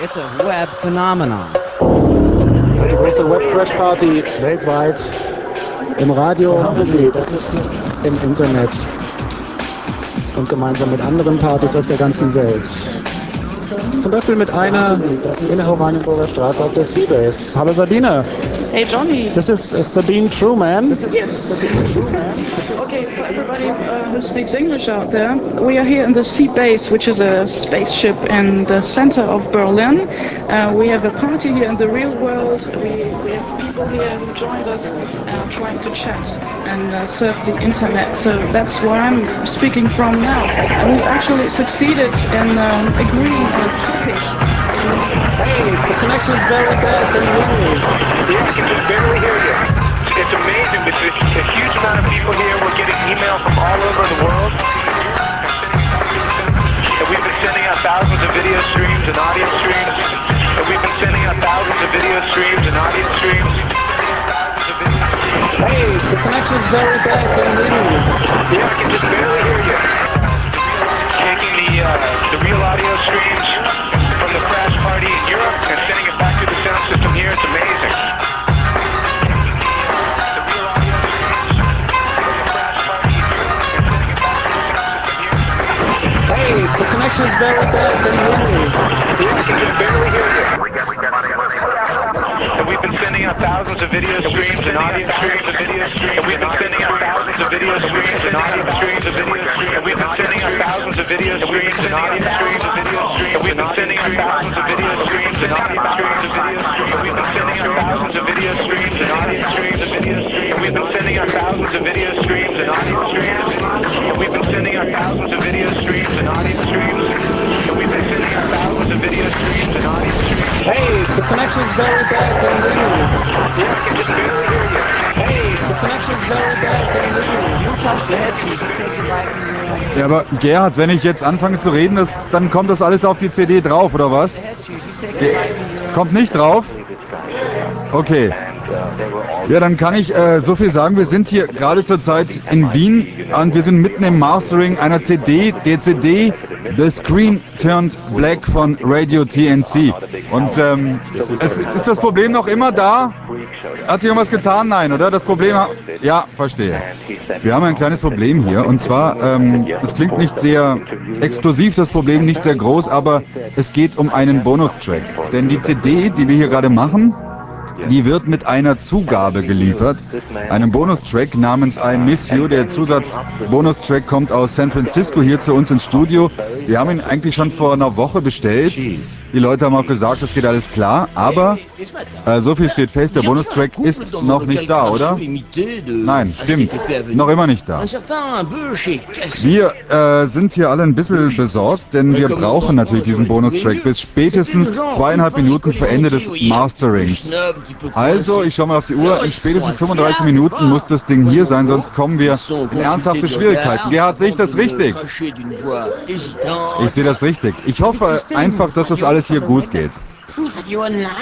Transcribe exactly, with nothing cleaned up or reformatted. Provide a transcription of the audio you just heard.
It's a web phenomenon. Die große Web-Crash-Party weltweit. Im Radio haben wir sie, das ist im Internet. Und gemeinsam mit anderen Partys auf der ganzen Welt. Zum Beispiel mit einer in der Oranienburger Straße auf der Seabase. Hallo Sabine. Hey Johnny. This is uh, Sabine Truman. This is Yes. Sabine Truman. Okay, so everybody uh, who speaks English out there, we are here in the Seabase, which is a spaceship in the center of Berlin. Uh, we have a party here in the real world. We, we have people here who joined us uh, trying to chat and uh, surf the internet. So that's where I'm speaking from now. And we've actually succeeded in um, agreeing on a topic. Hey, the connection is very bad. Can you hear me? Yeah, I can just barely hear you. It's amazing. There's a, a huge amount of people here. We're getting email from all over the world. And we've been sending out thousands of video streams and audio streams. And we've been sending out thousands of video streams and audio streams. Hey, the connection is very bad. Can you hear me? Yeah, I can just barely hear you. Taking the, uh, the real audio streams from the crash party in Europe and sending it back to the sound system here. It's amazing. The real audio streams from the crash party in Europe and sending it back to the sound system here. Hey, the connection is very bad. Can you hear me? Yeah, I can just barely hear you. And we've been sending out thousands of video streams and audio streams and video streams. And we've been sending out thousands of video streams and audio streams and video streams. And we've been sending out thousands of video streams and audio streams and video streams. And we've been sending out thousands of video streams and audio streams and video streams. And we've been sending out thousands of video streams and audio streams and video streams. And we've been sending out thousands of video streams and audio streams. And we've been sending out thousands of video streams and audio streams. And we've been sending out thousands of video streams and audio streams. Hey, the connection is very bad. Can you hear me? Yeah, I can just barely hear you. Hey, the connection is very bad. Can you hear me? You touch the headpiece, you take it right in your Ja, aber Gerhard, wenn ich jetzt anfange zu reden, das, dann kommt das alles auf die C D drauf, oder was? headpiece, you take Ge it right in your kommt nicht drauf? Okay. Ja, dann kann ich äh, so viel sagen. Wir sind hier gerade zurzeit in Wien und wir sind mitten im Mastering einer C D, der C D The Screen Turned Black von Radio T N C. Und ähm, es, ist das Problem noch immer da? Hat sich irgendwas getan? Nein, oder? Das Problem... Ja, verstehe. Wir haben ein kleines Problem hier und zwar, ähm, es klingt nicht sehr exklusiv, das Problem nicht sehr groß, aber es geht um einen Bonustrack. Denn die C D, die wir hier gerade machen, die wird mit einer Zugabe geliefert, einem Bonustrack namens I Miss You. Der Zusatz-Bonustrack kommt aus San Francisco hier zu uns ins Studio. Wir haben ihn eigentlich schon vor einer Woche bestellt. Die Leute haben auch gesagt, das geht alles klar, aber äh, so viel steht fest, der Bonustrack ist noch nicht da, oder? Nein, stimmt, noch immer nicht da. Wir äh, sind hier alle ein bisschen besorgt, denn wir brauchen natürlich diesen Bonustrack bis spätestens zweieinhalb Minuten vor Ende des Masterings. Also, ich schaue mal auf die Uhr, in spätestens fünfunddreißig Minuten muss das Ding hier sein, sonst kommen wir in ernsthafte Schwierigkeiten. Gerhard, sehe ich das richtig? Ich sehe das richtig. Ich hoffe einfach, dass das alles hier gut geht.